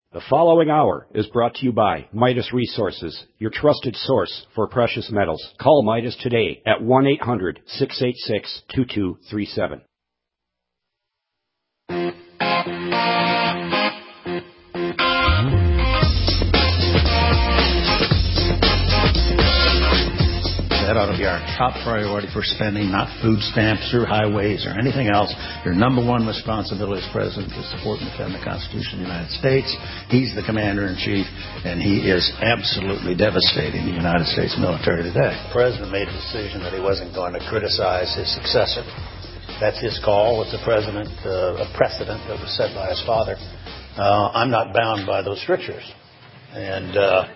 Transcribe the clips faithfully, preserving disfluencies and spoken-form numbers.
The following hour is brought to you by Midas Resources, your trusted source for precious metals. Call Midas today at one eight hundred, six eight six, two two three seven. That ought to be our top priority for spending, not food stamps or highways or anything else. Your number one responsibility as president is to support and defend the Constitution of the United States. He's the commander-in-chief, and he is absolutely devastating the United States military today. The president made a decision that he wasn't going to criticize his successor. That's his call. It's a president, uh, a precedent that was set by his father. Uh, I'm not bound by those strictures. And... Uh,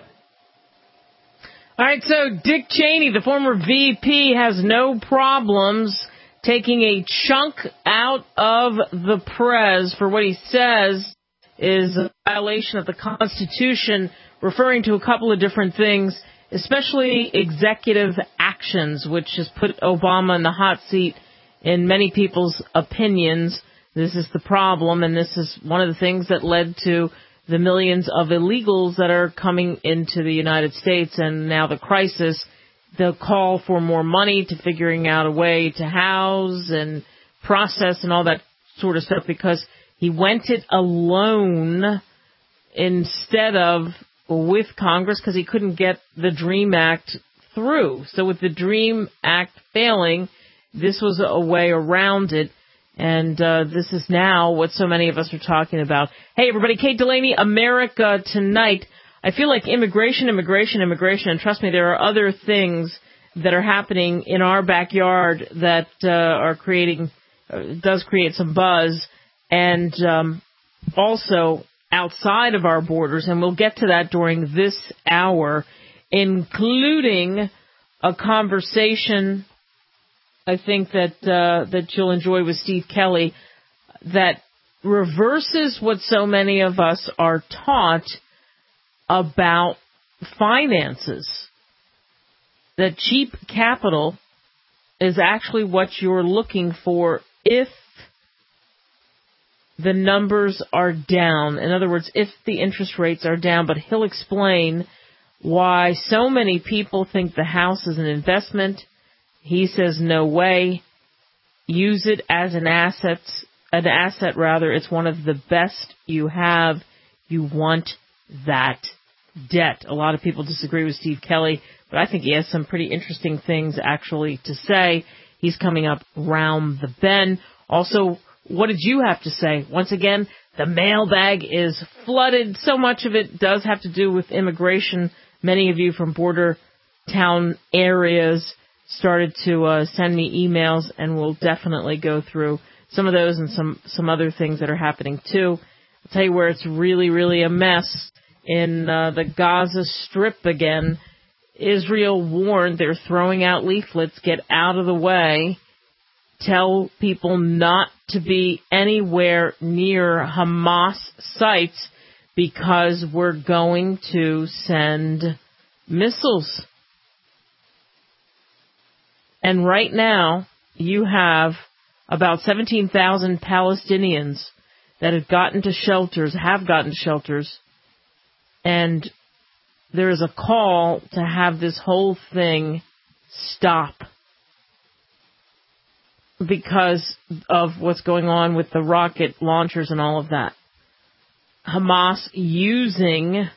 All right, so Dick Cheney, the former V P, has no problems taking a chunk out of the prez for what he says is a violation of the Constitution, referring to a couple of different things, especially executive actions, which has put Obama in the hot seat in many people's opinions. This is the problem, and this is one of the things that led to the millions of illegals that are coming into the United States, and now the crisis, the call for more money to figuring out a way to house and process and all that sort of stuff, because he went it alone instead of with Congress, because he couldn't get the DREAM Act through. So with the DREAM Act failing, this was a way around it. And uh, this is now what so many of us are talking about. Hey, everybody, Kate Delaney, America Tonight. I feel like immigration, immigration, immigration, and trust me, there are other things that are happening in our backyard that uh, are creating, uh, does create some buzz, and um, also outside of our borders, and we'll get to that during this hour, including a conversation I think that uh, that you'll enjoy with Steve Kelly, that reverses what so many of us are taught about finances. That cheap capital is actually what you're looking for if the numbers are down. In other words, if the interest rates are down. But he'll explain why so many people think the house is an investment. He says, no way. Use it as an asset, an asset rather. It's one of the best you have. You want that debt. A lot of people disagree with Steve Kelly, but I think he has some pretty interesting things actually to say. He's coming up round the bend. Also, what did you have to say? Once again, the mailbag is flooded. So much of it does have to do with immigration. Many of you from border town areas started to uh, send me emails, and we'll definitely go through some of those and some, some other things that are happening, too. I'll tell you where it's really, really a mess. In uh, the Gaza Strip again, Israel warned they're throwing out leaflets, get out of the way, tell people not to be anywhere near Hamas sites because we're going to send missiles. And right now, you have about seventeen thousand Palestinians that have gotten to shelters, have gotten to shelters, and there is a call to have this whole thing stop because of what's going on with the rocket launchers and all of that. Hamas using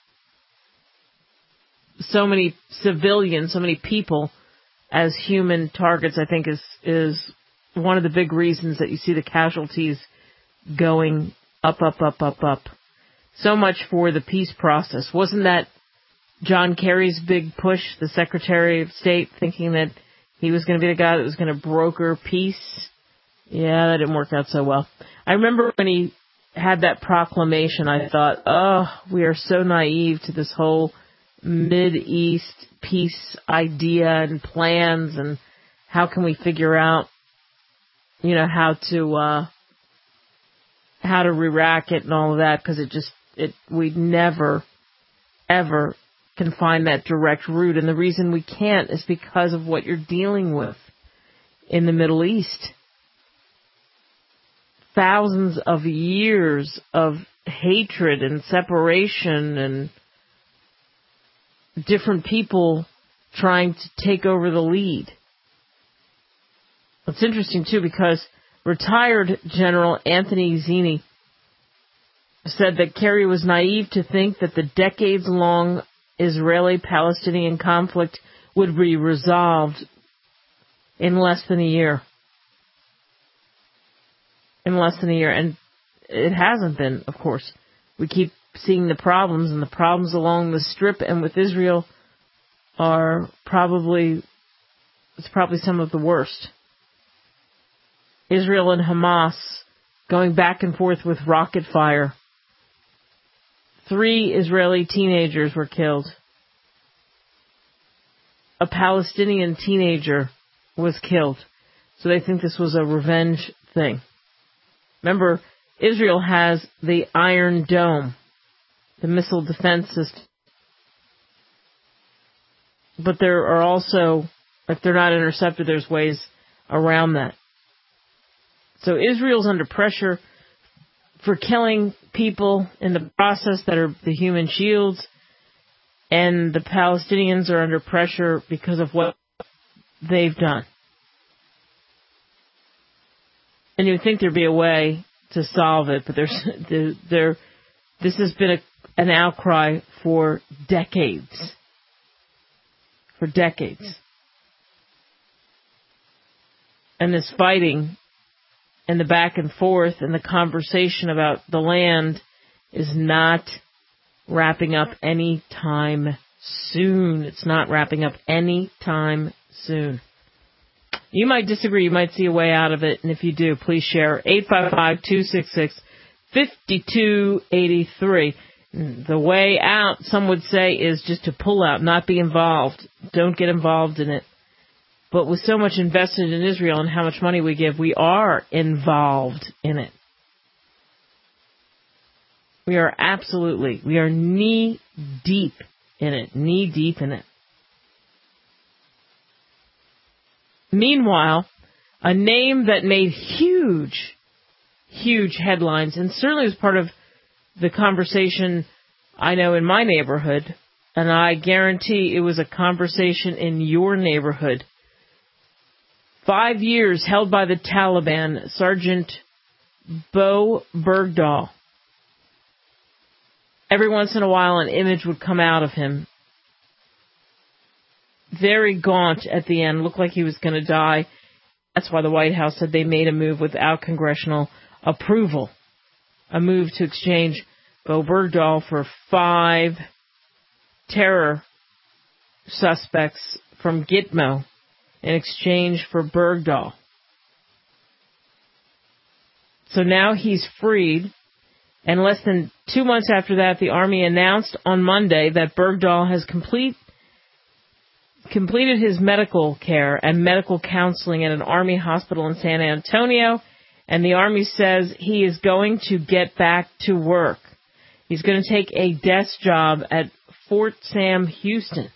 so many civilians, so many people as human targets, I think is is one of the big reasons that you see the casualties going up, up, up, up, up. So much for the peace process. Wasn't that John Kerry's big push, the Secretary of State, thinking that he was going to be the guy that was going to broker peace? Yeah, that didn't work out so well. I remember when he had that proclamation, I thought, oh, we are so naive to this whole Mideast peace idea and plans, and how can we figure out, you know, how to uh, how to re-rack it and all of that, because it just it we never ever can find that direct route, and the reason we can't is because of what you're dealing with in the Middle East. Thousands of years of hatred and separation and different people trying to take over the lead. It's interesting, too, because retired General Anthony Zinni said that Kerry was naive to think that the decades-long Israeli-Palestinian conflict would be resolved in less than a year. In less than a year. And it hasn't been, of course. We keep seeing the problems, and the problems along the Strip and with Israel are probably, it's probably some of the worst. Israel and Hamas going back and forth with rocket fire. Three Israeli teenagers were killed. A Palestinian teenager was killed. So they think this was a revenge thing. Remember, Israel has the Iron Dome, the missile defense system. But there are also, if they're not intercepted, there's ways around that. So Israel's under pressure for killing people in the process that are the human shields, and the Palestinians are under pressure because of what they've done. And you would think there'd be a way to solve it, but there's there, there this has been a, an outcry for decades. For decades. And this fighting and the back and forth and the conversation about the land is not wrapping up any time soon. It's not wrapping up any time soon. You might disagree. You might see a way out of it. And if you do, please share. eight five five, two six six, five two eight three. The way out, some would say, is just to pull out, not be involved. Don't get involved in it. But with so much invested in Israel and how much money we give, we are involved in it. We are absolutely, we are knee deep in it, knee deep in it. Meanwhile, a name that made huge, huge headlines, and certainly was part of the conversation I know in my neighborhood, and I guarantee it was a conversation in your neighborhood. Five years held by the Taliban, Sergeant Bo Bergdahl. Every once in a while an image would come out of him. Very gaunt at the end, looked like he was going to die. That's why the White House said they made a move without congressional approval. A move to exchange Bo Bergdahl for five terror suspects from Gitmo in exchange for Bergdahl. So now he's freed, and less than two months after that, the Army announced on Monday that Bergdahl has complete, completed his medical care and medical counseling at an Army hospital in San Antonio, and the Army says he is going to get back to work. He's going to take a desk job at Fort Sam Houston.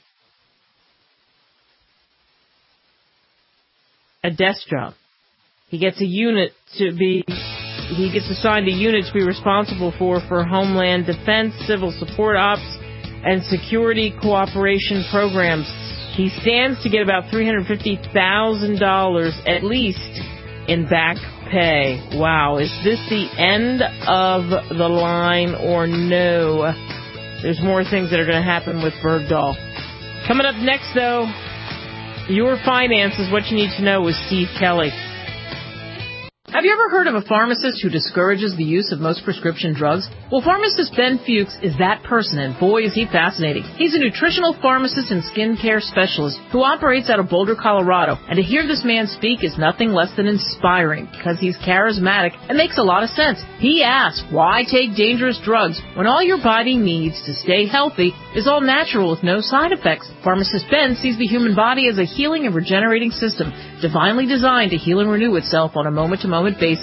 A desk job. He gets a unit to be, he gets assigned a unit to be responsible for, for Homeland Defense, Civil Support Ops, and Security Cooperation Programs. He stands to get about three hundred fifty thousand dollars at least in back pay. Wow, is this the end of the line or no? There's more things that are going to happen with Bergdahl. Coming up next, though, Your Finances, What You Need to Know with Steve Kelly. Have you ever heard of a pharmacist who discourages the use of most prescription drugs? Well, pharmacist Ben Fuchs is that person, and boy, is he fascinating. He's a nutritional pharmacist and skincare specialist who operates out of Boulder, Colorado. And to hear this man speak is nothing less than inspiring because he's charismatic and makes a lot of sense. He asks, why take dangerous drugs when all your body needs to stay healthy is all natural with no side effects? Pharmacist Ben sees the human body as a healing and regenerating system, divinely designed to heal and renew itself on a moment-to-moment basis.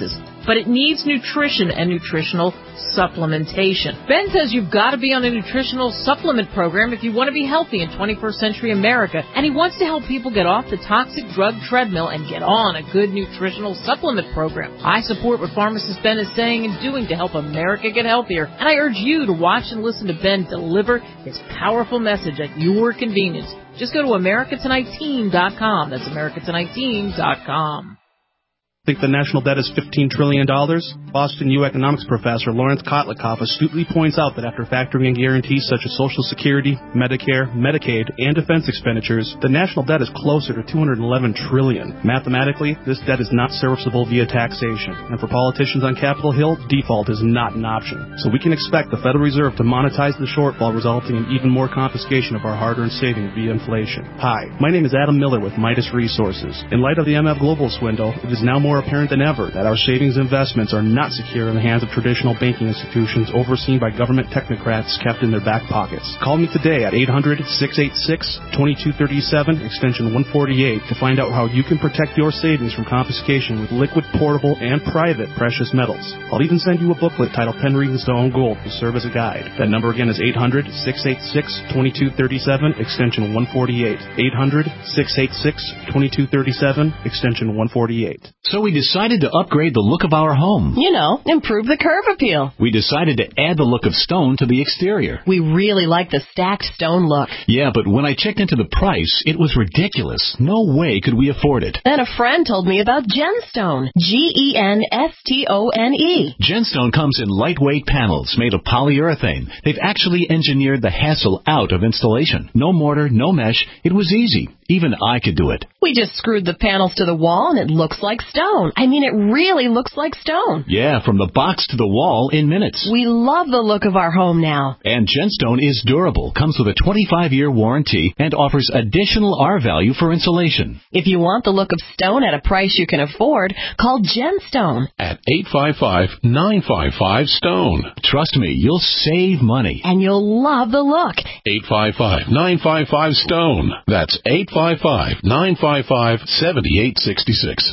but it needs nutrition and nutritional supplementation. Ben says you've got to be on a nutritional supplement program if you want to be healthy in twenty-first century America, and he wants to help people get off the toxic drug treadmill and get on a good nutritional supplement program. I support what pharmacist Ben is saying and doing to help America get healthier, and I urge you to watch and listen to Ben deliver his powerful message at your convenience. Just go to America Tonight Team dot com. That's America Tonight Team dot com. Think the national debt is fifteen trillion dollars? Boston U economics professor Lawrence Kotlikoff astutely points out that after factoring in guarantees such as Social Security, Medicare, Medicaid, and defense expenditures, the national debt is closer to two hundred eleven trillion dollars. Mathematically, this debt is not serviceable via taxation, and for politicians on Capitol Hill, default is not an option. So we can expect the Federal Reserve to monetize the shortfall, resulting in even more confiscation of our hard-earned savings via inflation. Hi, my name is Adam Miller with Midas Resources. In light of the M F Global swindle, it is now more apparent than ever that our savings investments are not secure in the hands of traditional banking institutions overseen by government technocrats kept in their back pockets. Call me today at eight hundred, six eight six, two two three seven, extension one forty-eight, to find out how you can protect your savings from confiscation with liquid, portable, and private precious metals. I'll even send you a booklet titled ten Reasons to Own Gold to serve as a guide. That number again is eight hundred, six eight six, two two three seven, extension one forty-eight. eight hundred, six eight six, two two three seven, extension one forty-eight. So we decided to upgrade the look of our home. You know, improve the curve appeal. We decided to add the look of stone to the exterior. We really like the stacked stone look. Yeah, but when I checked into the price, it was ridiculous. No way could we afford it. Then a friend told me about Genstone. G E N S T O N E. Genstone comes in lightweight panels made of polyurethane. They've actually engineered the hassle out of installation. No mortar, no mesh. It was easy. Even I could do it. We just screwed the panels to the wall and it looks like stone. I mean, it really looks like stone. Yeah, from the box to the wall in minutes. We love the look of our home now. And Genstone is durable, comes with a twenty-five year warranty, and offers additional R value for insulation. If you want the look of stone at a price you can afford, call Genstone at eight five five, nine five five, STONE. Trust me, you'll save money. And you'll love the look. eight five five, nine five five, STONE. That's eight five five, nine five five, seven eight six six.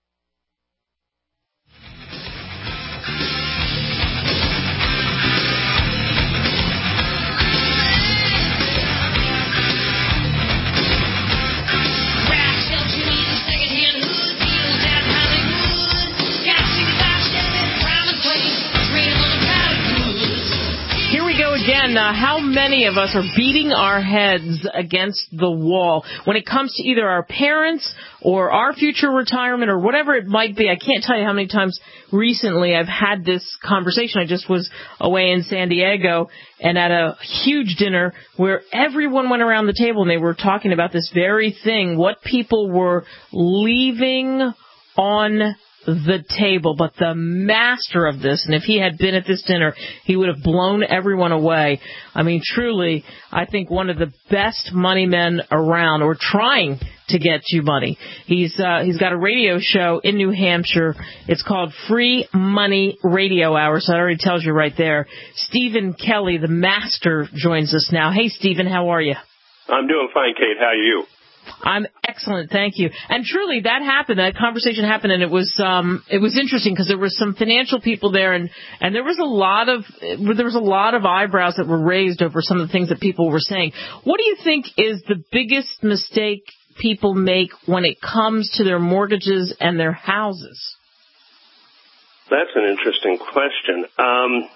Again, uh, how many of us are beating our heads against the wall when it comes to either our parents or our future retirement or whatever it might be? I can't tell you how many times recently I've had this conversation. I just was away in San Diego and at a huge dinner where everyone went around the table and they were talking about this very thing, what people were leaving on the table. But the master of this, and if he had been at this dinner, he would have blown everyone away. I mean, truly, I think one of the best money men around, or trying to get you money. He's uh, he's got a radio show in New Hampshire. It's called Free Money Radio Hour, so that already tells you right there. Stephen Kelly, the master, joins us now. Hey, Stephen, how are you? I'm doing fine, Kate. How are you? I'm excellent, thank you. And truly, that happened. That conversation happened, and it was um, it was interesting because there were some financial people there, and, and there was a lot of there was a lot of eyebrows that were raised over some of the things that people were saying. What do you think is the biggest mistake people make when it comes to their mortgages and their houses? That's an interesting question. Um,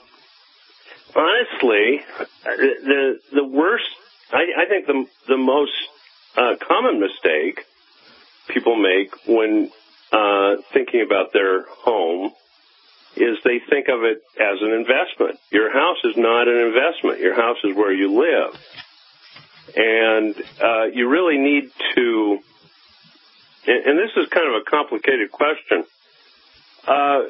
honestly, the the worst, I, I think the the most uh, common mistake people make when uh, thinking about their home is they think of it as an investment. Your house is not an investment. Your house is where you live. And uh, you really need to, and, and this is kind of a complicated question. Uh,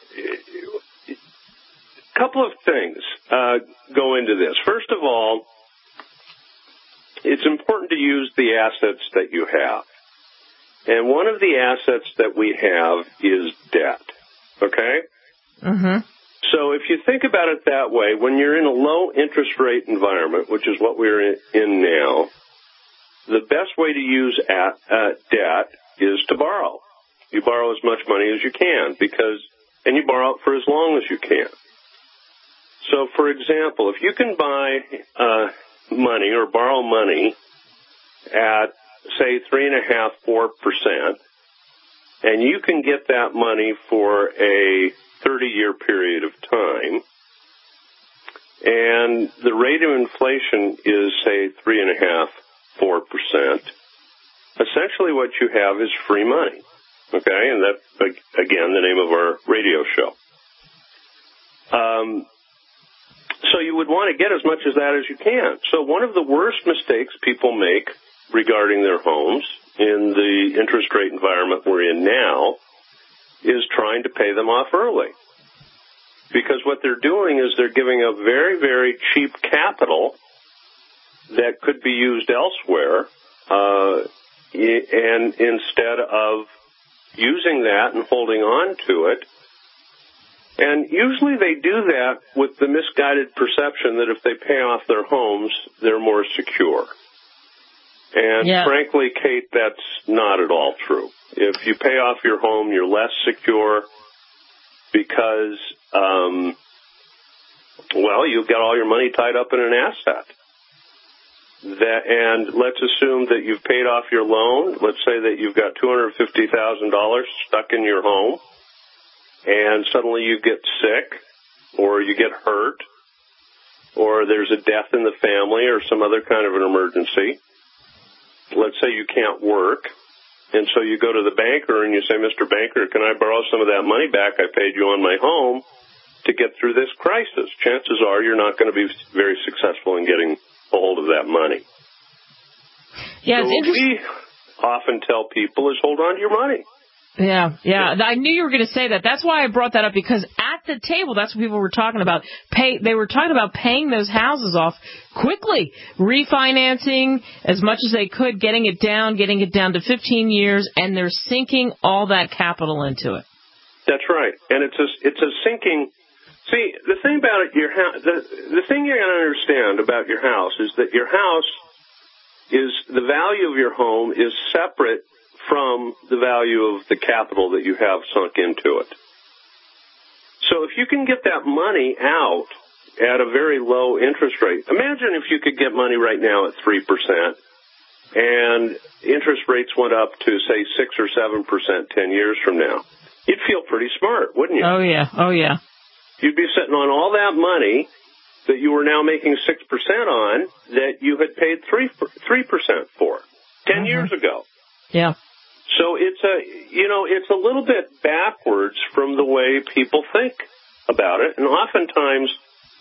a couple of things uh, go into this. First of all, it's important to use the assets that you have. And one of the assets that we have is debt. Okay? Mm-hmm. So if you think about it that way, when you're in a low interest rate environment, which is what we're in now, the best way to use at, uh, debt is to borrow. You borrow as much money as you can because and you borrow it for as long as you can. So, for example, if you can buy uh, money or borrow money at, say, three and a half, four percent, and you can get that money for a thirty-year period of time, and the rate of inflation is, say, three and a half, four percent. Essentially, what you have is free money. Okay, and that again, the name of our radio show. Um, so you would want to get as much of that as you can. So one of the worst mistakes people make regarding their homes in the interest rate environment we're in now is trying to pay them off early. Because what they're doing is they're giving a very, very cheap capital that could be used elsewhere, uh, and instead of using that and holding on to it. And usually they do that with the misguided perception that if they pay off their homes, they're more secure. And yeah. frankly, Kate, that's not at all true. If you pay off your home, you're less secure because, um, well, you've got all your money tied up in an asset. That, and let's assume that you've paid off your loan. Let's say that you've got two hundred fifty thousand dollars stuck in your home, and suddenly you get sick, or you get hurt, or there's a death in the family, or some other kind of an emergency. Let's say you can't work, and so you go to the banker and you say, Mister Banker, can I borrow some of that money back I paid you on my home to get through this crisis? Chances are you're not going to be very successful in getting a hold of that money. Yeah, so it's interesting. We often tell people is hold on to your money. Yeah, yeah. I knew you were going to say that. That's why I brought that up, because at the table, that's what people were talking about. Pay. They were talking about paying those houses off quickly, refinancing as much as they could, getting it down, getting it down to fifteen years, and they're sinking all that capital into it. That's right. And it's a, it's a sinking. See, the thing about it, your house, the, the thing you got to understand about your house is that your house is, the value of your home is separate from the value of the capital that you have sunk into it. So if you can get that money out at a very low interest rate, imagine if you could get money right now at three percent and interest rates went up to, say, six or seven percent ten years from now. You'd feel pretty smart, wouldn't you? Oh, yeah. Oh, yeah. You'd be sitting on all that money that you were now making six percent on that you had paid three percent for ten mm-hmm. years ago. Yeah. So it's a, you know, it's a little bit backwards from the way people think about it. And oftentimes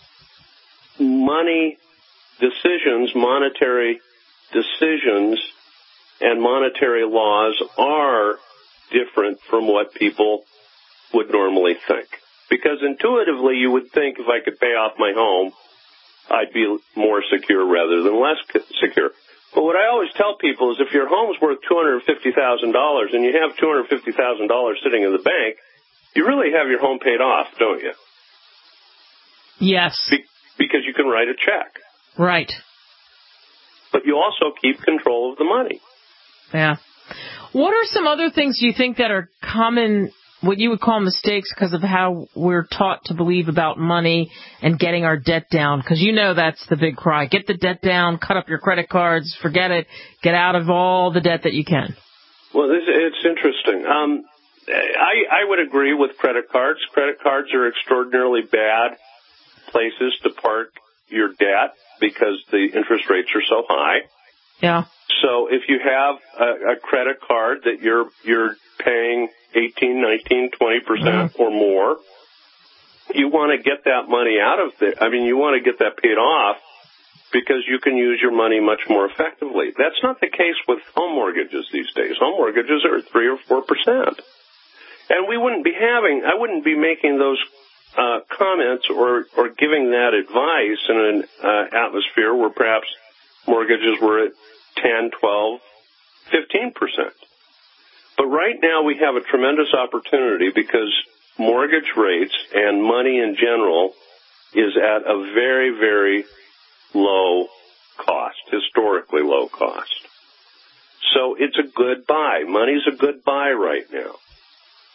money decisions, monetary decisions and monetary laws are different from what people would normally think. Because intuitively you would think if I could pay off my home, I'd be more secure rather than less secure. But what I always tell people is if your home's worth two hundred fifty thousand dollars and you have two hundred fifty thousand dollars sitting in the bank, you really have your home paid off, don't you? Yes. Be- because you can write a check. Right. But you also keep control of the money. Yeah. What are some other things you think that are common, what you would call mistakes because of how we're taught to believe about money and getting our debt down? Because you know that's the big cry. Get the debt down, cut up your credit cards, forget it, get out of all the debt that you can. Well, it's, it's interesting. Um, I, I would agree with credit cards. Credit cards are extraordinarily bad places to park your debt because the interest rates are so high. Yeah. So if you have a, a credit card that you're you're paying eighteen, nineteen, twenty percent mm-hmm. or more, you want to get that money out of there. I mean, you want to get that paid off because you can use your money much more effectively. That's not the case with home mortgages these days. Home mortgages are three or four percent, and we wouldn't be having. I wouldn't be making those uh, comments or or giving that advice in an uh, atmosphere where perhaps mortgages were at ten, twelve, fifteen percent. But right now we have a tremendous opportunity because mortgage rates and money in general is at a very, very low cost, historically low cost. So it's a good buy. Money's a good buy right now.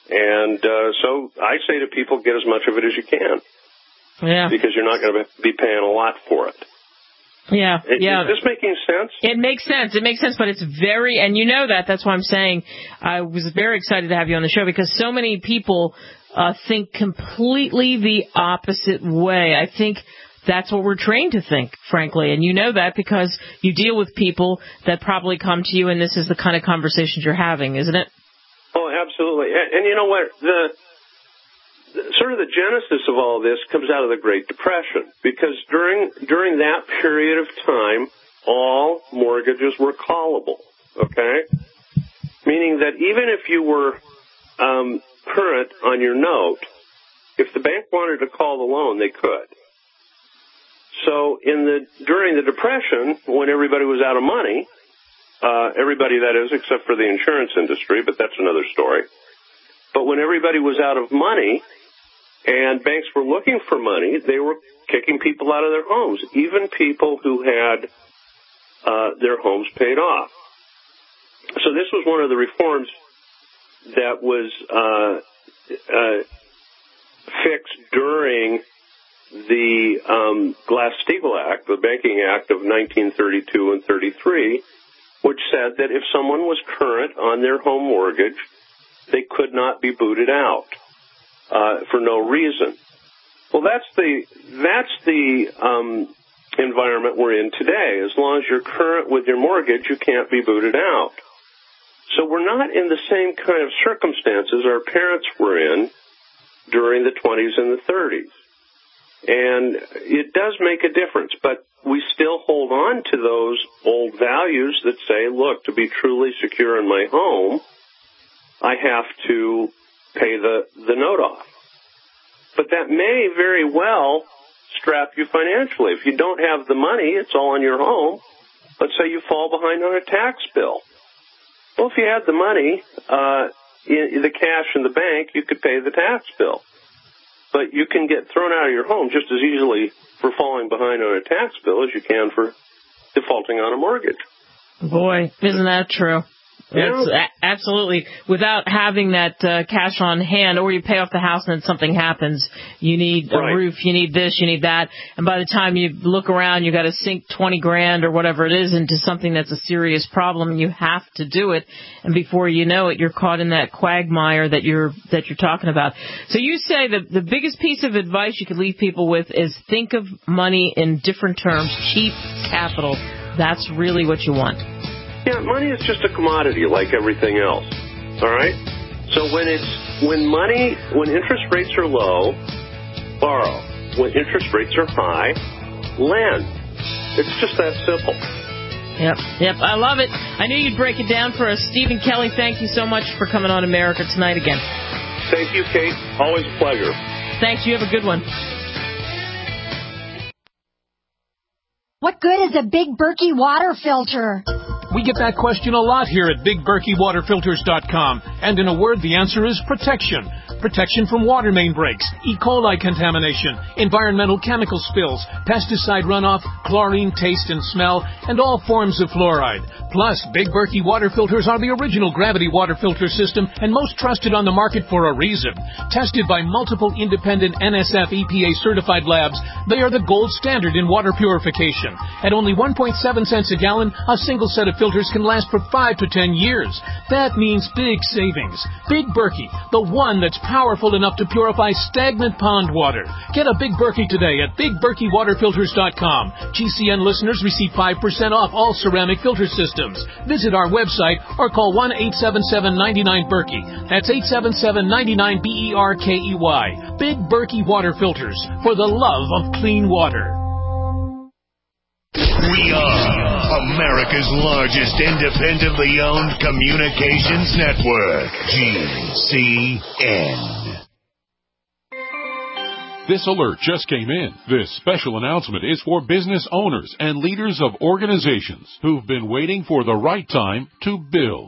And uh, so I say to people, get as much of it as you can. Yeah. Because you're not going to be paying a lot for it. Yeah, Is, yeah. Is this making sense? It makes sense. It makes sense, but it's very, and you know that. That's why I'm saying I was very excited to have you on the show, because so many people uh, think completely the opposite way. I think that's what we're trained to think, frankly, and you know that because you deal with people that probably come to you, and this is the kind of conversations you're having, isn't it? Oh, absolutely. And, and you know what? The Sort of the genesis of all this comes out of the Great Depression, because during during that period of time, all mortgages were callable, okay? Meaning that even if you were um, current on your note, if the bank wanted to call the loan, they could. So in the during the Depression, when everybody was out of money, uh, everybody that is, except for the insurance industry, but that's another story. But when everybody was out of money, and banks were looking for money, they were kicking people out of their homes, even people who had uh, their homes paid off. So this was one of the reforms that was uh, uh, fixed during the um, Glass-Steagall Act, the Banking Act of nineteen thirty-two and thirty-three, which said that if someone was current on their home mortgage, they could not be booted out. Uh, for no reason. Well, that's the that's the um, environment we're in today. As long as you're current with your mortgage, you can't be booted out. So we're not in the same kind of circumstances our parents were in during the twenties and the thirties. And it does make a difference, but we still hold on to those old values that say, look, to be truly secure in my home, I have to pay the, the note off. But that may very well strap you financially. If you don't have the money, it's all in your home. Let's say you fall behind on a tax bill. Well, if you had the money, uh, in, in the cash in the bank, you could pay the tax bill. But you can get thrown out of your home just as easily for falling behind on a tax bill as you can for defaulting on a mortgage. Boy, isn't that true? It's a- absolutely. Without having that uh, cash on hand, or you pay off the house and then something happens, you need a right. roof, you need this, you need that, and by the time you look around, you got to sink twenty grand or whatever it is into something that's a serious problem, and you have to do it. And before you know it, you're caught in that quagmire that you're that you're talking about. So you say that the biggest piece of advice you could leave people with is think of money in different terms, cheap capital. That's really what you want. Yeah, money is just a commodity like everything else, all right? So when it's when money, when interest rates are low, borrow. When interest rates are high, lend. It's just that simple. Yep, yep, I love it. I knew you'd break it down for us. Stephen Kelly, thank you so much for coming on America Tonight again. Thank you, Kate. Always a pleasure. Thanks. You have a good one. What good is a Big Berkey water filter? We get that question a lot here at Big Berkey Water Filters dot com. And in a word, the answer is protection. Protection from water main breaks, E. coli contamination, environmental chemical spills, pesticide runoff, chlorine taste and smell, and all forms of fluoride. Plus, Big Berkey water filters are the original gravity water filter system and most trusted on the market for a reason. Tested by multiple independent N S F E P A certified labs, they are the gold standard in water purification. At only one point seven cents a gallon, a single set of filters can last for five to ten years. That means big savings. Big Berkey, the one that's powerful enough to purify stagnant pond water. Get a Big Berkey today at Big Berkey Water Filters dot com. G C N listeners receive five percent off all ceramic filter systems. Visit our website or call one eight seven seven, nine nine, Berkey. That's eight seven seven, nine nine, B E R K E Y. Big Berkey Water Filters, for the love of clean water. We are America's largest independently owned communications network, G C N. This alert just came in. This special announcement is for business owners and leaders of organizations who've been waiting for the right time to build.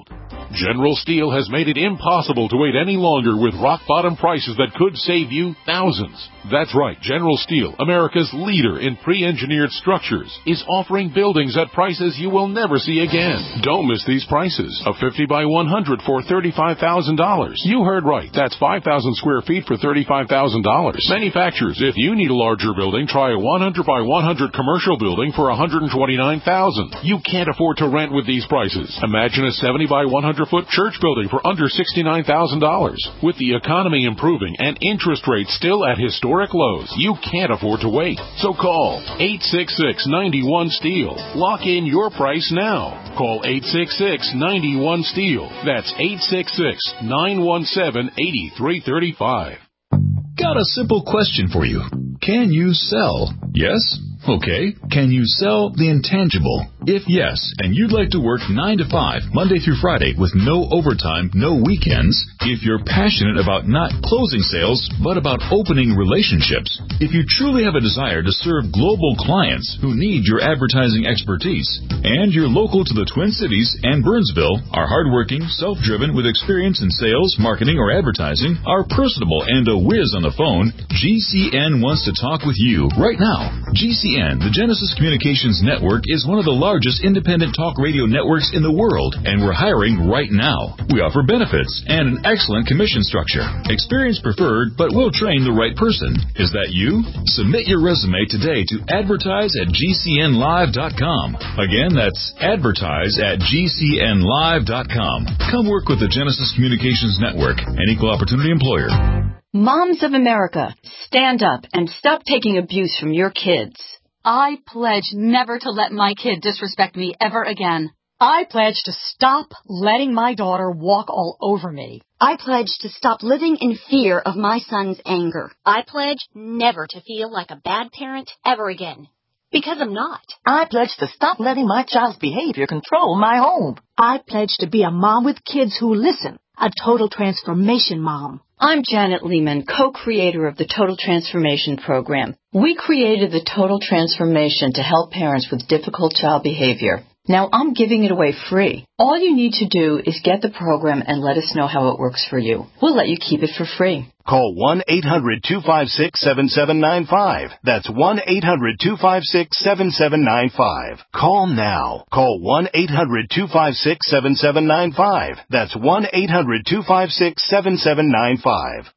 General Steel has made it impossible to wait any longer with rock-bottom prices that could save you thousands. That's right, General Steel, America's leader in pre-engineered structures, is offering buildings at prices you will never see again. Don't miss these prices. A fifty by one hundred for thirty-five thousand dollars. You heard right. That's five thousand square feet for thirty-five thousand dollars. Manufacturers, if you need a larger building, try a one hundred by one hundred commercial building for one hundred twenty-nine thousand dollars. You can't afford to rent with these prices. Imagine a seventy by one hundred foot church building for under sixty-nine thousand dollars. With the economy improving and interest rates still at historic lows, you can't afford to wait. So call eight six six, nine one, STEEL. Lock in your price now. Call eight six six, nine one, STEEL. That's eight six six, nine one seven, eight three three five. Got a simple question for you. Can you sell? Yes? Okay. Can you sell the intangible? If yes, and you'd like to work nine to five, Monday through Friday, with no overtime, no weekends, if you're passionate about not closing sales, but about opening relationships, if you truly have a desire to serve global clients who need your advertising expertise, and you're local to the Twin Cities and Burnsville, are hardworking, self-driven, with experience in sales, marketing, or advertising, are personable, and a whiz on the phone, G C N wants to talk with you right now. G C N, the Genesis Communications Network, is one of the largest independent talk radio networks in the world, and we're hiring right now. We offer benefits and an excellent commission structure. Experience preferred, but we'll train the right person. Is that you? Submit your resume today to advertise at G C N live dot com. Again, that's advertise at G C N live dot com. Come work with the Genesis Communications Network, an equal opportunity employer. Moms of America, stand up and stop taking abuse from your kids. I pledge never to let my kid disrespect me ever again. I pledge to stop letting my daughter walk all over me. I pledge to stop living in fear of my son's anger. I pledge never to feel like a bad parent ever again. Because I'm not. I pledge to stop letting my child's behavior control my home. I pledge to be a mom with kids who listen. A total transformation mom. I'm Janet Lehman, co-creator of the Total Transformation Program. We created the Total Transformation to help parents with difficult child behavior. Now I'm giving it away free. All you need to do is get the program and let us know how it works for you. We'll let you keep it for free. Call one eight hundred, two five six, seven seven nine five. That's one eight hundred, two five six, seven seven nine five. Call now. Call one eight hundred, two five six, seven seven nine five. That's one eight hundred, two five six, seven seven nine five.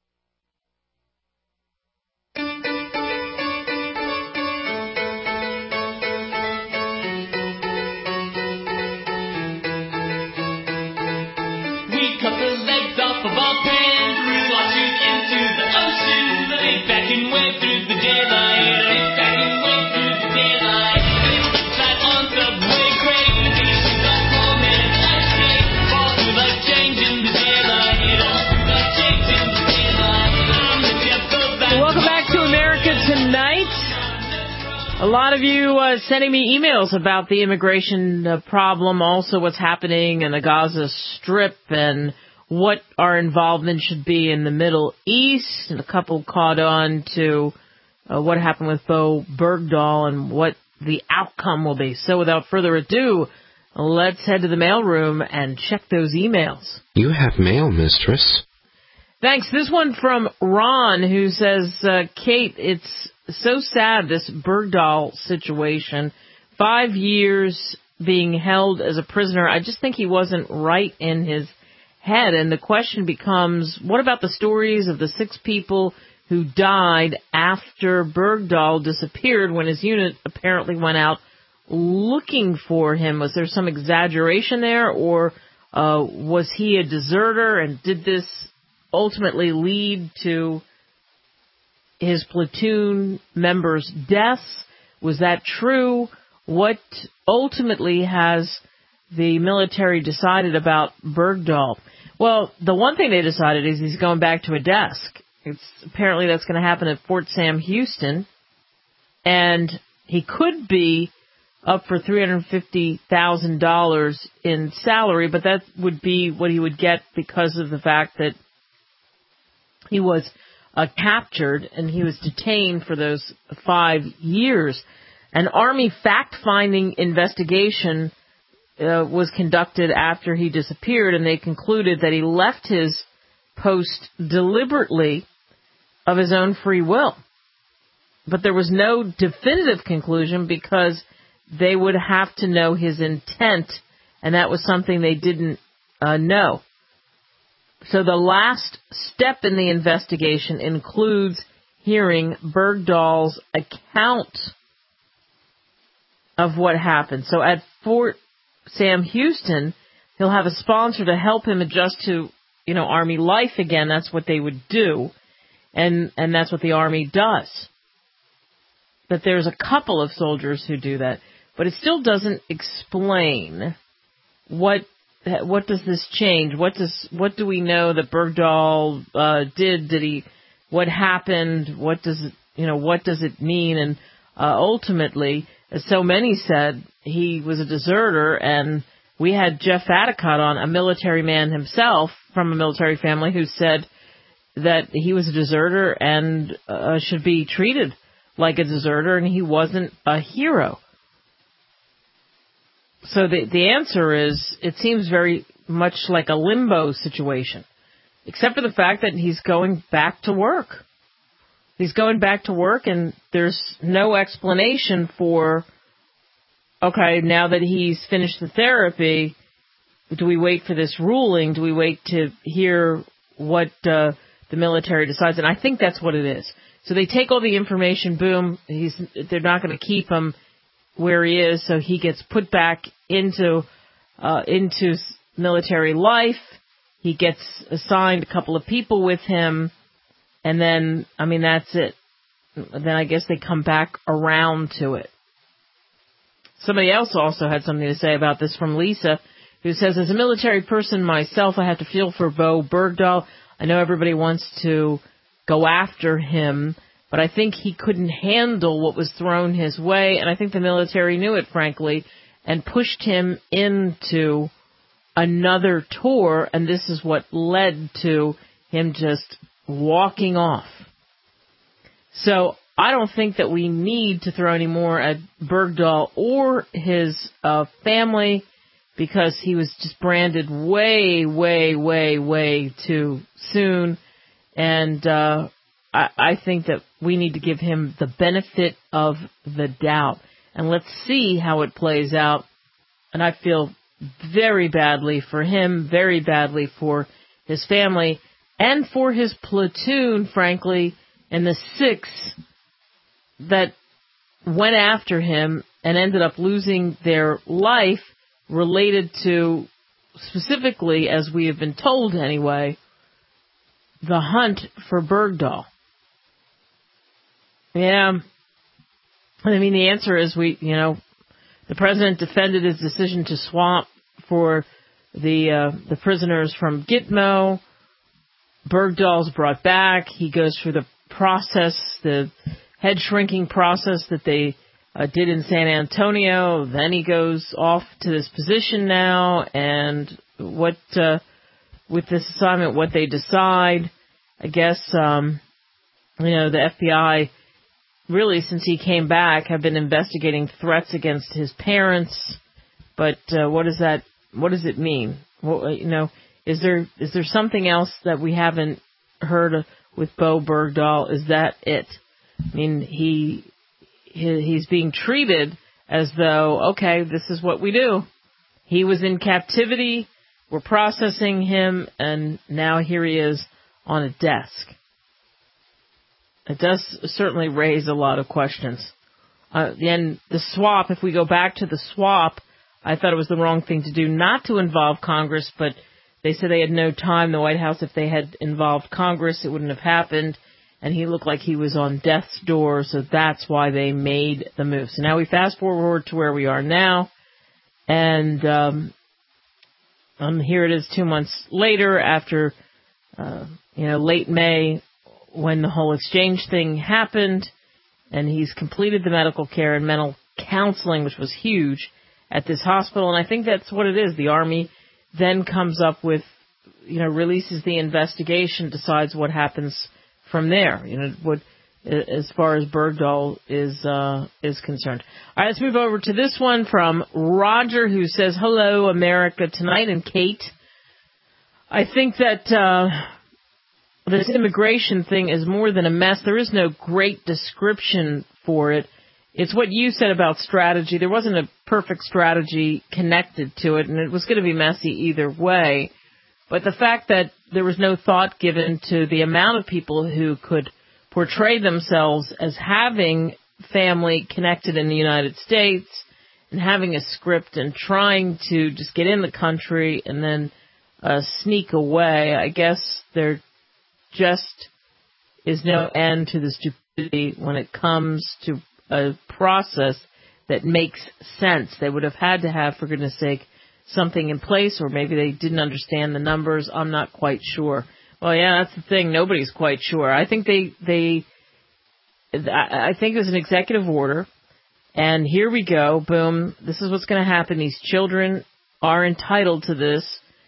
We cut the legs off of our kangaroo, launch it into the ocean, then it's backing way through the daylight, it's backing way through the daylight. It's flat on subway crazy, she's got home and it's ice skate, falls through like change in the daylight, like change in the daylight. Welcome back to America Tonight. A lot of you uh, sending me emails about the immigration uh, problem, also what's happening in the Gaza Strip and what our involvement should be in the Middle East. And a couple caught on to uh, what happened with Bo Bergdahl and what the outcome will be. So without further ado, let's head to the mailroom and check those emails. You have mail, mistress. Thanks. This one from Ron, who says, uh, Kate, it's so sad, this Bergdahl situation. Five years being held as a prisoner. I just think he wasn't right in his head. And the question becomes, what about the stories of the six people who died after Bergdahl disappeared when his unit apparently went out looking for him? Was there some exaggeration there, or uh, was he a deserter, and did this ultimately lead to his platoon members' deaths? Was that true? What ultimately has the military decided about Bergdahl? Well, the one thing they decided is he's going back to a desk. It's apparently that's going to happen at Fort Sam Houston, and he could be up for three hundred fifty thousand dollars in salary, but that would be what he would get because of the fact that he was Uh, captured, and he was detained for those five years. An Army fact-finding investigation uh, was conducted after he disappeared, and they concluded that he left his post deliberately of his own free will. But there was no definitive conclusion because they would have to know his intent, and that was something they didn't uh, know. So the last step in the investigation includes hearing Bergdahl's account of what happened. So at Fort Sam Houston, he'll have a sponsor to help him adjust to, you know, Army life again. That's what they would do, and and that's what the Army does. But there's a couple of soldiers who do that, but it still doesn't explain what what does this change. What does what do we know that Bergdahl uh, did? Did he? What happened? What does it, you know? What does it mean? And uh, ultimately, as so many said, he was a deserter. And we had Jeff Atticott on, a military man himself from a military family, who said that he was a deserter and uh, should be treated like a deserter, and he wasn't a hero. So the the answer is, it seems very much like a limbo situation, except for the fact that he's going back to work. He's going back to work, and there's no explanation for, okay, now that he's finished the therapy, do we wait for this ruling? Do we wait to hear what uh, the military decides? And I think that's what it is. So they take all the information, boom, he's they're not going to keep him where he is, so he gets put back into uh, into military life. He gets assigned a couple of people with him, and then, I mean, that's it. Then I guess they come back around to it. Somebody else also had something to say about this from Lisa, who says, as a military person myself, I have to feel for Bo Bergdahl. I know everybody wants to go after him, but I think he couldn't handle what was thrown his way, and I think the military knew it, frankly, and pushed him into another tour, and this is what led to him just walking off. So I don't think that we need to throw any more at Bergdahl or his uh, family, because he was just branded way, way, way, way too soon. And uh, I, I think that we need to give him the benefit of the doubt. And let's see how it plays out. And I feel very badly for him, very badly for his family, and for his platoon, frankly, and the six that went after him and ended up losing their life, related to, specifically, as we have been told anyway, the hunt for Bergdahl. Yeah. I mean, the answer is, we, you know, the president defended his decision to swap for the uh, the prisoners from Gitmo. Bergdahl's brought back. He goes through the process, the head shrinking process that they uh, did in San Antonio. Then he goes off to this position now, and what uh, with this assignment, what they decide, I guess, um, you know, the F B I, really, since he came back, have been investigating threats against his parents. But uh, what does that? What does it mean? Well, you know, is there is there something else that we haven't heard of with Bo Bergdahl? Is that it? I mean, he, he he's being treated as though, okay, this is what we do. He was in captivity. We're processing him, and now here he is on a desk. It does certainly raise a lot of questions. Uh, and the swap, if we go back to the swap, I thought it was the wrong thing to do not to involve Congress, but they said they had no time, the White House. If they had involved Congress, it wouldn't have happened. And he looked like he was on death's door, so that's why they made the move. So now we fast forward to where we are now, and um, um, here it is two months later, after, uh, you know, late May, when the whole exchange thing happened, and he's completed the medical care and mental counseling, which was huge, at this hospital. And I think that's what it is. The Army then comes up with, you know, releases the investigation, decides what happens from there. You know, what as far as Bergdahl is uh, is concerned. All right, let's move over to this one from Roger, who says, hello, America Tonight, and Kate. I think that uh, this immigration thing is more than a mess. There is no great description for it. It's what you said about strategy. There wasn't a perfect strategy connected to it, and it was going to be messy either way. But the fact that there was no thought given to the amount of people who could portray themselves as having family connected in the United States and having a script and trying to just get in the country and then uh, sneak away, I guess there just is no end to the stupidity when it comes to a process that makes sense. They would have had to have, for goodness sake, something in place, or maybe they didn't understand the numbers. I'm not quite sure. Well, yeah, that's the thing. Nobody's quite sure. I think they, they, I think it was an executive order, and here we go. Boom. This is what's going to happen. These children are entitled to this.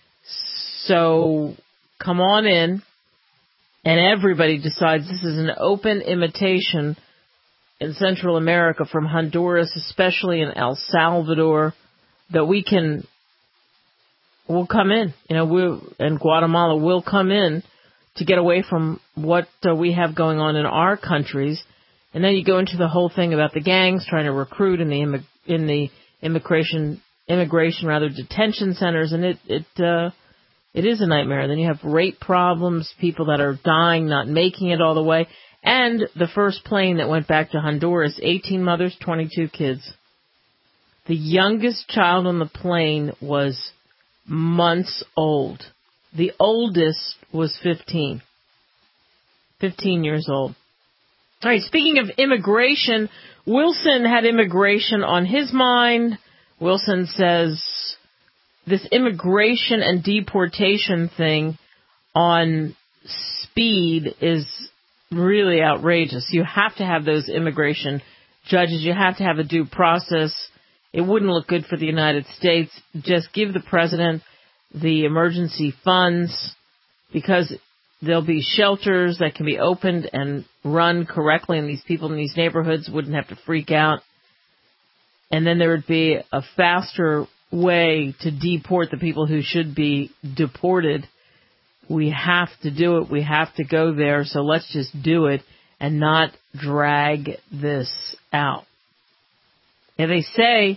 So come on in, and everybody decides this is an open invitation in Central America, from Honduras, especially in El Salvador, that we can, we'll come in, you know, we and Guatemala will come in to get away from what uh, we have going on in our countries. And then you go into the whole thing about the gangs trying to recruit in the immig- in the immigration immigration rather detention centers, and it it uh, it is a nightmare. Then you have rape problems, people that are dying, not making it all the way. And the first plane that went back to Honduras, eighteen mothers, twenty-two kids. The youngest child on the plane was months old. The oldest was fifteen. fifteen years old. All right, speaking of immigration, Wilson had immigration on his mind. Wilson says this immigration and deportation thing on speed is really outrageous. You have to have those immigration judges. You have to have a due process. It wouldn't look good for the United States. Just give the president the emergency funds, because there'll be shelters that can be opened and run correctly, and these people in these neighborhoods wouldn't have to freak out. And then there would be a faster way to deport the people who should be deported. We have to do it. We have to go there. So let's just do it and not drag this out. And they say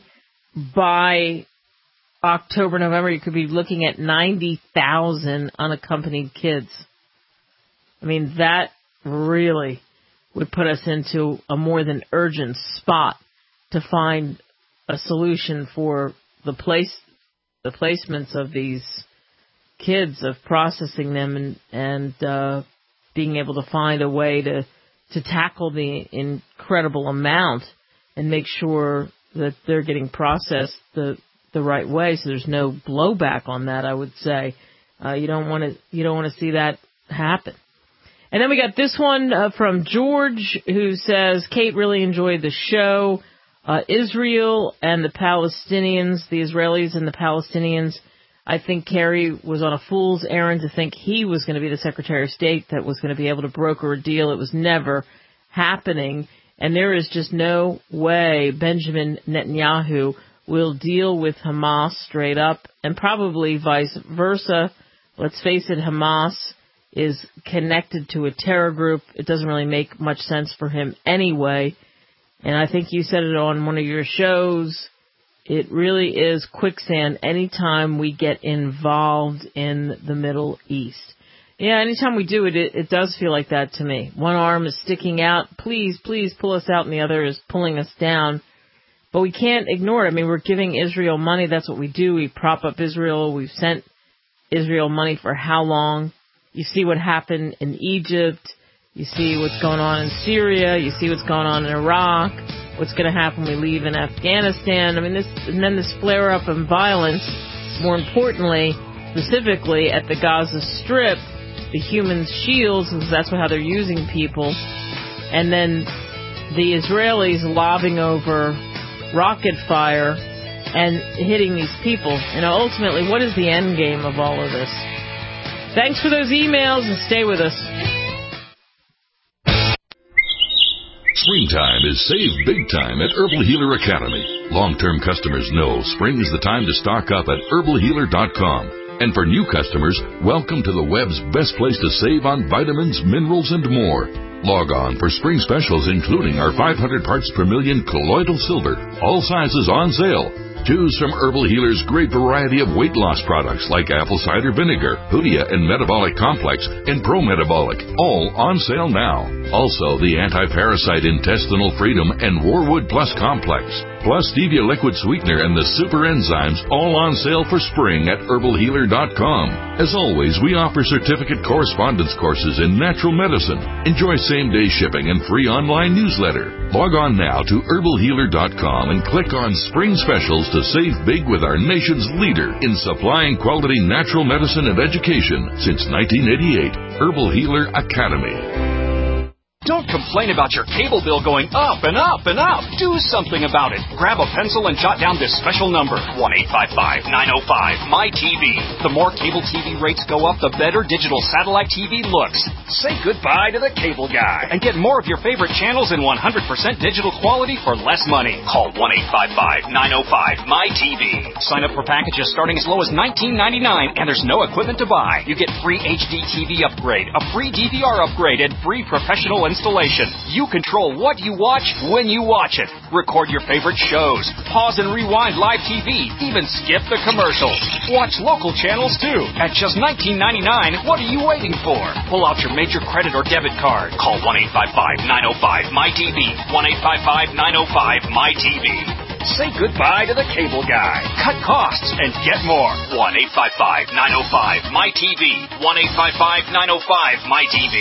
by October, November, you could be looking at ninety thousand unaccompanied kids. I mean, that really would put us into a more than urgent spot to find a solution for the place, the placements of these kids, of processing them and, and uh, being able to find a way to, to tackle the incredible amount and make sure that they're getting processed the the right way, so there's no blowback on that. I would say uh, you don't want to you don't want to see that happen. And then we got this one uh, from George, who says, Kate really enjoyed the show. Uh, Israel and the Palestinians, the Israelis and the Palestinians. I think Kerry was on a fool's errand to think he was going to be the Secretary of State that was going to be able to broker a deal. It was never happening. And there is just no way Benjamin Netanyahu will deal with Hamas straight up, and probably vice versa. Let's face it, Hamas is connected to a terror group. It doesn't really make much sense for him anyway. And I think you said it on one of your shows. It really is quicksand anytime we get involved in the Middle East. Yeah, anytime we do it, it, it does feel like that to me. One arm is sticking out, please, please pull us out, and the other is pulling us down. But we can't ignore it. I mean, we're giving Israel money. That's what we do. We prop up Israel. We've sent Israel money for how long? You see what happened in Egypt. You see what's going on in Syria. You see what's going on in Iraq. What's going to happen when we leave in Afghanistan. I mean, this, and then this flare-up in violence, more importantly, specifically at the Gaza Strip, the human shields, because that's how they're using people, and then the Israelis lobbing over rocket fire and hitting these people. You know, ultimately, what is the end game of all of this? Thanks for those emails, and stay with us. Springtime is save big time at Herbal Healer Academy. Long-term customers know spring is the time to stock up at herbal healer dot com. And for new customers, welcome to the web's best place to save on vitamins, minerals, and more. Log on for spring specials including our five hundred parts per million colloidal silver, all sizes on sale. Choose from Herbal Healer's great variety of weight loss products like apple cider vinegar, Hoodia and Metabolic Complex, and Pro Metabolic, all on sale now. Also, the Anti-Parasite Intestinal Freedom and Warwood Plus Complex, plus Stevia Liquid Sweetener and the Super Enzymes, all on sale for spring at herbal healer dot com. As always, we offer certificate correspondence courses in natural medicine. Enjoy same-day shipping and free online newsletter. Log on now to herbal healer dot com and click on Spring Specials to save big with our nation's leader in supplying quality natural medicine and education since nineteen eighty-eight, Herbal Healer Academy. Don't complain about your cable bill going up and up and up. Do something about it. Grab a pencil and jot down this special number, one eight five five, nine oh five, M Y T V. The more cable T V rates go up, the better digital satellite T V looks. Say goodbye to the cable guy and get more of your favorite channels in one hundred percent digital quality for less money. Call one eight five five, nine oh five, M Y T V. Sign up for packages starting as low as nineteen ninety-nine, and there's no equipment to buy. You get free H D T V upgrade, a free D V R upgrade, and free professional installation. You control what you watch when you watch it. Record your favorite shows. Pause and rewind live T V. Even skip the commercials. Watch local channels too. At just nineteen ninety-nine, what are you waiting for? Pull out your major credit or debit card. Call one eight five five, nine oh five, M Y T V. one eight five five, nine oh five, M Y T V. Say goodbye to the cable guy. Cut costs and get more. one eight five five, nine oh five, M Y T V. one eight five five, nine oh five, M Y T V.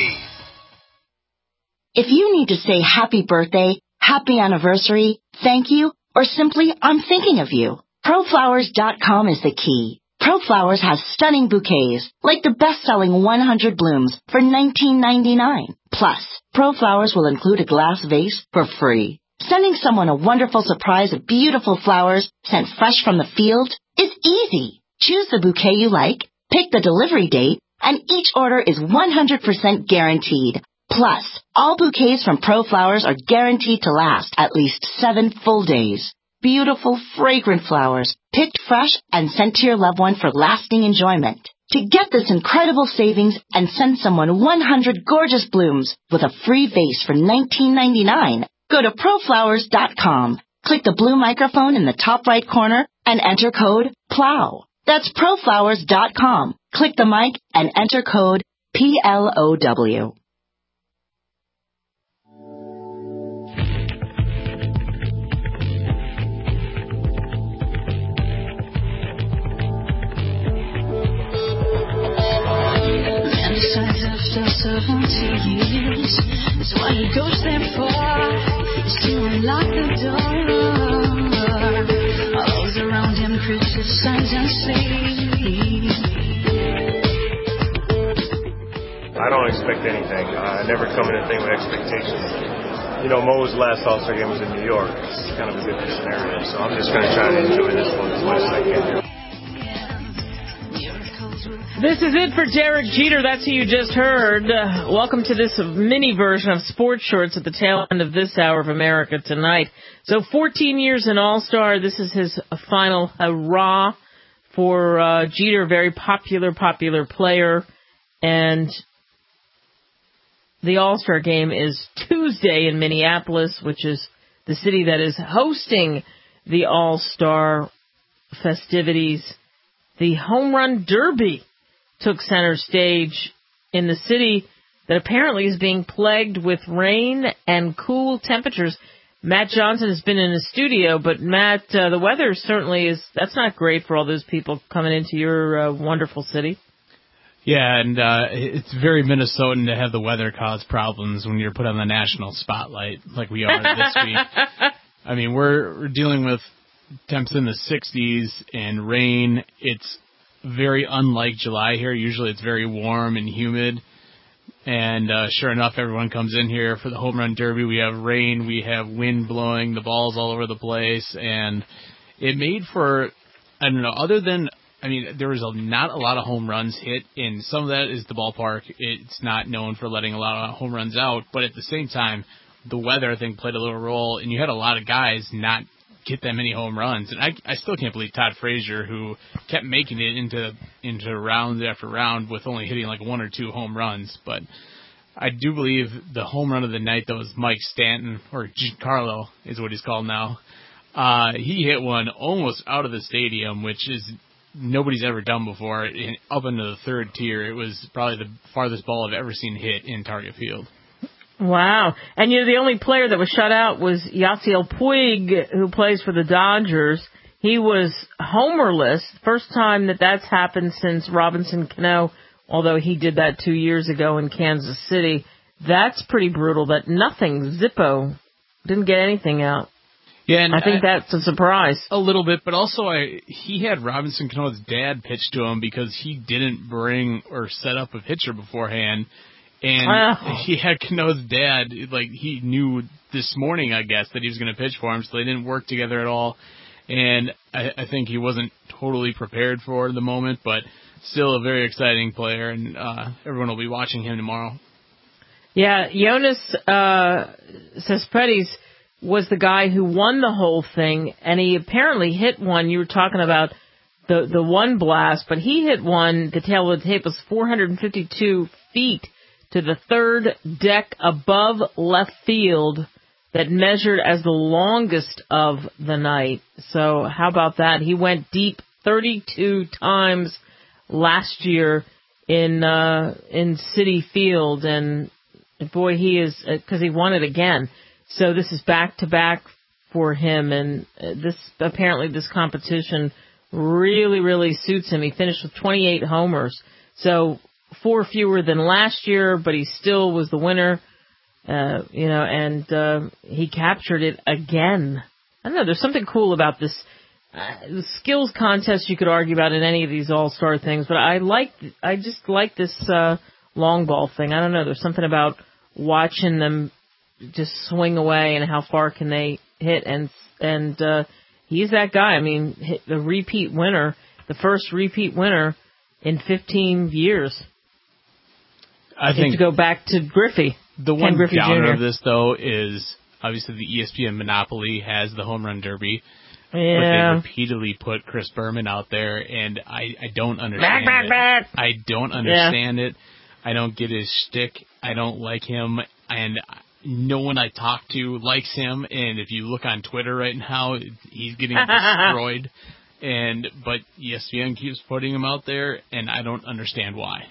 If you need to say happy birthday, happy anniversary, thank you, or simply I'm thinking of you, pro flowers dot com is the key. ProFlowers has stunning bouquets, like the best-selling one hundred blooms for nineteen ninety-nine. Plus, ProFlowers will include a glass vase for free. Sending someone a wonderful surprise of beautiful flowers sent fresh from the field is easy. Choose the bouquet you like, pick the delivery date, and each order is one hundred percent guaranteed. Plus, all bouquets from ProFlowers are guaranteed to last at least seven full days. Beautiful, fragrant flowers, picked fresh and sent to your loved one for lasting enjoyment. To get this incredible savings and send someone one hundred gorgeous blooms with a free vase for nineteen ninety-nine, go to pro flowers dot com. Click the blue microphone in the top right corner and enter code PLOW. That's pro flowers dot com. Click the mic and enter code P L O W. After seventy years, that's what he goes there for, is to unlock the door. All those around him criticize and say, I don't expect anything. I never come in anything with expectations. You know, Mo's last All-Star game was in New York. It's kind of a different scenario, so I'm just going to try to enjoy this one as much as I can. This is it for Derek Jeter. That's who you just heard. Uh, welcome to this mini version of Sports Shorts at the tail end of this hour of America Tonight. So fourteen years in All-Star. This is his final hurrah for uh, Jeter, very popular, popular player. And the All-Star game is Tuesday in Minneapolis, which is the city that is hosting the All-Star festivities. The Home Run Derby took center stage in the city that apparently is being plagued with rain and cool temperatures. Matt Johnson has been in the studio, but Matt, uh, the weather certainly is, that's not great for all those people coming into your uh, wonderful city. Yeah, and uh, it's very Minnesotan to have the weather cause problems when you're put on the national spotlight like we are this week. I mean, we're, we're dealing with temps in the sixties and rain. It's very unlike July here. Usually it's very warm and humid. And uh, sure enough, everyone comes in here for the Home Run Derby. We have rain, we have wind blowing, the ball's all over the place. And it made for, I don't know, other than, I mean, there was a, not a lot of home runs hit. And some of that is the ballpark. It's not known for letting a lot of home runs out. But at the same time, the weather, I think, played a little role, and you had a lot of guys not get that many home runs. And I, I still can't believe Todd Frazier, who kept making it into into round after round with only hitting like one or two home runs. But I do believe the home run of the night, that was Mike Stanton, or Giancarlo is what he's called now. Uh, he hit one almost out of the stadium, which is nobody's ever done before. And up into the third tier, it was probably the farthest ball I've ever seen hit in Target Field. Wow. And you know, the only player that was shut out was Yasiel Puig, who plays for the Dodgers. He was homerless. First time that that's happened since Robinson Cano, although he did that two years ago in Kansas City. That's pretty brutal that nothing, Zippo, didn't get anything out. Yeah, and I think I, that's a surprise. A little bit, but also I, he had Robinson Cano's dad pitch to him because he didn't bring or set up a pitcher beforehand. And oh. he had Cano's dad, like, he knew this morning, I guess, that he was going to pitch for him, so they didn't work together at all. And I, I think he wasn't totally prepared for the moment, but still a very exciting player, and uh, everyone will be watching him tomorrow. Yeah, Jonas uh, Cespedes was the guy who won the whole thing, and he apparently hit one. You were talking about the, the one blast, but he hit one, the tail of the tape was four hundred fifty-two feet. To the third deck above left field that measured as the longest of the night. So how about that? He went deep thirty-two times last year in uh, in Citi Field, and boy, he is, because he won it again. So this is back to back for him, and this apparently this competition really, really suits him. He finished with twenty-eight homers. So four fewer than last year, but he still was the winner, uh, you know, and uh, he captured it again. I don't know, there's something cool about this uh, the skills contest you could argue about in any of these all-star things, but I like, I just like this uh, long ball thing. I don't know, there's something about watching them just swing away and how far can they hit, and and uh, he's that guy. I mean, hit the repeat winner, the first repeat winner in fifteen years. I think to go back to Griffey. The Ken one Griffey downer Junior of this, though, is obviously the E S P N monopoly has the home run derby. Yeah. But they repeatedly put Chris Berman out there, and I, I don't understand back, it. back. I don't understand yeah. it. I don't get his shtick. I don't like him, and no one I talk to likes him. And if you look on Twitter right now, he's getting destroyed. And but E S P N keeps putting him out there, and I don't understand why.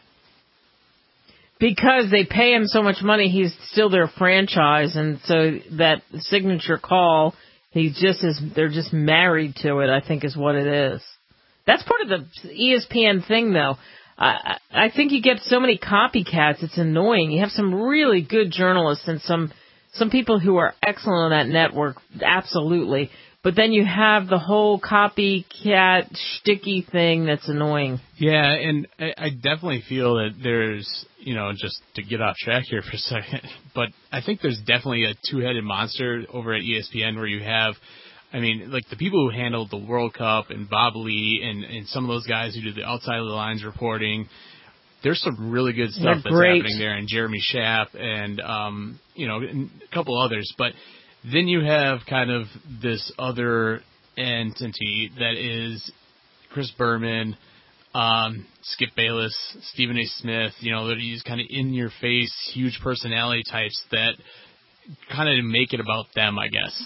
Because they pay him so much money, he's still their franchise, and so that signature call, he just is. They're just married to it, I think, is what it is. That's part of the E S P N thing, though. I, I think you get so many copycats; it's annoying. You have some really good journalists and some some people who are excellent on that network, absolutely. But then you have the whole copycat sticky thing that's annoying. Yeah, and I, I definitely feel that there's, you know, just to get off track here for a second, but I think there's definitely a two-headed monster over at E S P N where you have, I mean, like the people who handled the World Cup and Bob Lee and, and some of those guys who do the outside of the lines reporting. There's some really good stuff They're that's great. happening there, and Jeremy Schaap and, um, you know, and a couple others, but then you have kind of this other entity that is Chris Berman, um, Skip Bayless, Stephen A. Smith, you know, these kind of in-your-face, huge personality types that kind of make it about them, I guess.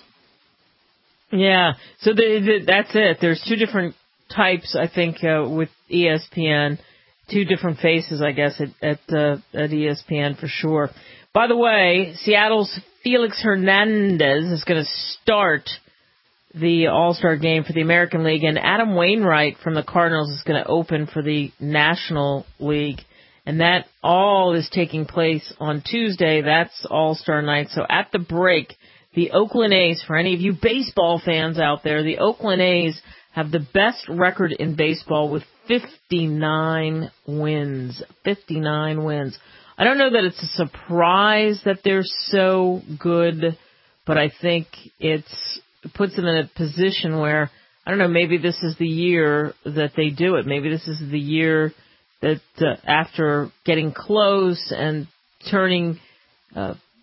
Yeah, so the, the, that's it. There's two different types, I think, uh, with E S P N. Two different faces, I guess, at at, uh, at E S P N for sure. By the way, Seattle's Felix Hernandez is going to start the All-Star game for the American League, and Adam Wainwright from the Cardinals is going to open for the National League. And that all is taking place on Tuesday. That's All-Star night. So at the break, the Oakland A's, for any of you baseball fans out there, the Oakland A's have the best record in baseball with fifty-nine wins. fifty-nine wins. I don't know that it's a surprise that they're so good, but I think it's, it puts them in a position where, I don't know, maybe this is the year that they do it. Maybe this is the year that uh, after getting close and turning uh,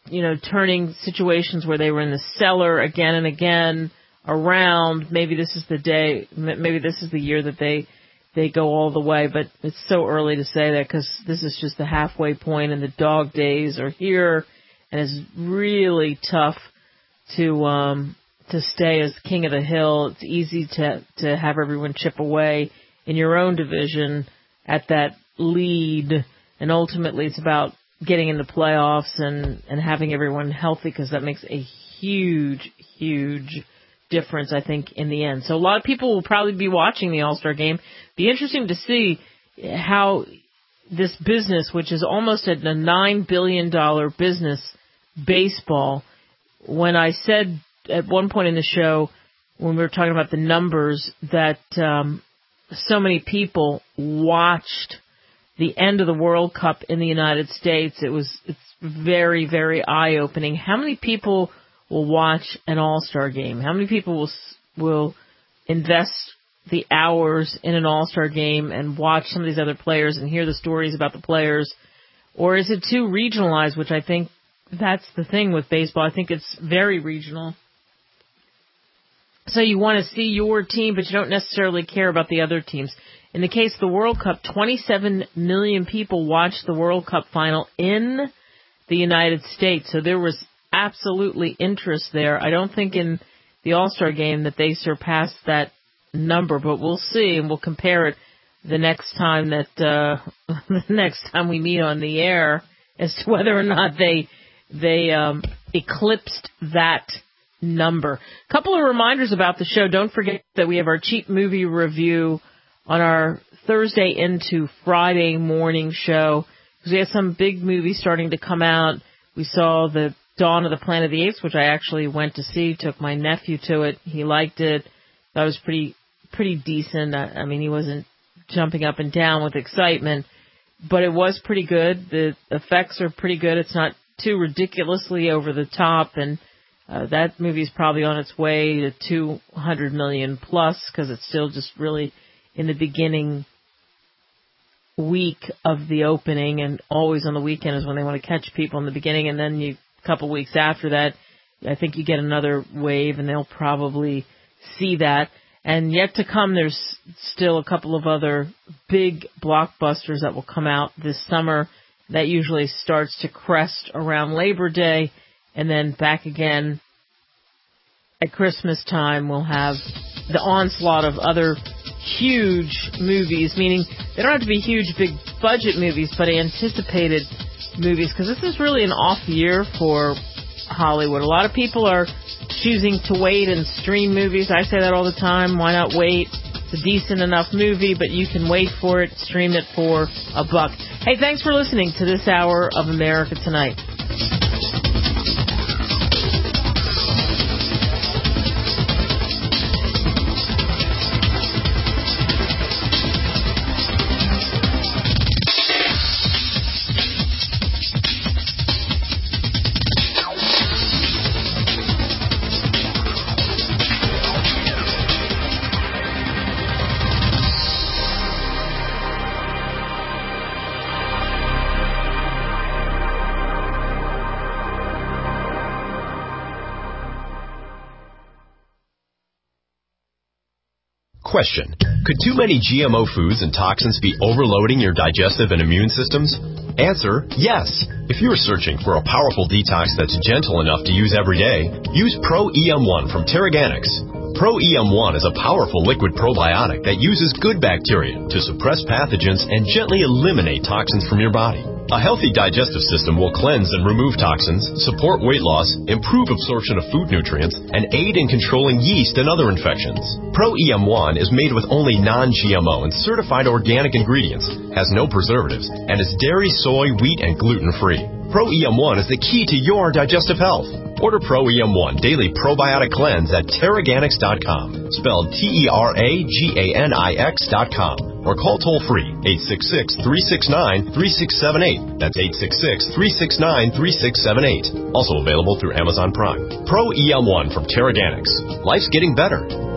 you know, turning situations where they were in the cellar again and again around. Maybe this is the day, maybe this is the year that they they go all the way, but it's so early to say that because this is just the halfway point and the dog days are here, and it's really tough to um, to stay as king of the hill. It's easy to, to have everyone chip away in your own division at that lead, and ultimately it's about getting in the playoffs and, and having everyone healthy, because that makes a huge, huge difference, I think, in the end. So a lot of people will probably be watching the All-Star Game. Be interesting to see how this business, which is almost at a nine billion dollars business, baseball, when I said at one point in the show, when we were talking about the numbers, that um, so many people watched the end of the World Cup in the United States, it was it's very, very eye-opening. How many people will watch an All-Star Game? How many people will will invest the hours in an All-Star Game and watch some of these other players and hear the stories about the players? Or is it too regionalized, which I think that's the thing with baseball. I think it's very regional. So you want to see your team, but you don't necessarily care about the other teams. In the case of the World Cup, twenty-seven million people watched the World Cup final in the United States. So there was absolutely interest there. I don't think in the All-Star Game that they surpassed that number, but we'll see, and we'll compare it the next time that uh, the next time we meet on the air as to whether or not they they um, eclipsed that number. A couple of reminders about the show. Don't forget that we have our cheap movie review on our Thursday into Friday morning show, because we have some big movies starting to come out. We saw the Dawn of the Planet of the Apes, which I actually went to see, took my nephew to it. He liked it. That was pretty pretty decent. I, I mean, he wasn't jumping up and down with excitement, but it was pretty good. The effects are pretty good. It's not too ridiculously over the top, and uh, that movie's probably on its way to two hundred million plus, because it's still just really in the beginning week of the opening, and always on the weekend is when they want to catch people in the beginning, and then you, a couple weeks after that, I think you get another wave, and they'll probably see that. And yet to come, there's still a couple of other big blockbusters that will come out this summer. That usually starts to crest around Labor Day, and then back again at Christmas time. We'll have the onslaught of other huge movies, meaning they don't have to be huge, big budget movies, but anticipated movies, because this is really an off year for Hollywood. A lot of people are choosing to wait and stream movies. I say that all the time. Why not wait? It's a decent enough movie, but you can wait for it, stream it for a buck. Hey, thanks for listening to this hour of America Tonight. Question. Could too many G M O foods and toxins be overloading your digestive and immune systems? Answer, yes. If you're searching for a powerful detox that's gentle enough to use every day, use Pro E M one from Terraganics. Pro E M one is a powerful liquid probiotic that uses good bacteria to suppress pathogens and gently eliminate toxins from your body. A healthy digestive system will cleanse and remove toxins, support weight loss, improve absorption of food nutrients, and aid in controlling yeast and other infections. Pro E M one is made with only non-G M O and certified organic ingredients, has no preservatives, and is dairy, soy, wheat, and gluten-free. Pro E M one is the key to your digestive health. Order Pro E M one Daily Probiotic Cleanse at Terraganics dot com, spelled T E R A G A N I X dot com, or call toll-free eight six six, three six nine, three six seven eight. That's eight six six, three six nine, three six seven eight. Also available through Amazon Prime. Pro E M one from Terraganics. Life's getting better.